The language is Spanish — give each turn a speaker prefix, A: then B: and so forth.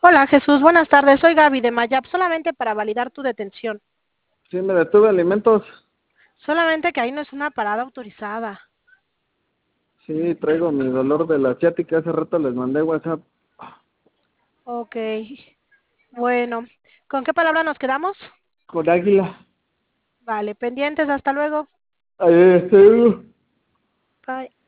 A: Hola Jesús, buenas tardes. Soy Gaby de Mayap, solamente para validar tu detención.
B: Sí, me detuve alimentos.
A: Solamente que ahí no es una parada autorizada.
B: Sí, traigo mi dolor de la ciática. Hace rato les mandé WhatsApp
A: Ok, bueno, ¿con qué palabra nos quedamos?
B: con águila.
A: Vale, pendientes, hasta luego.
B: Este,
A: Bye.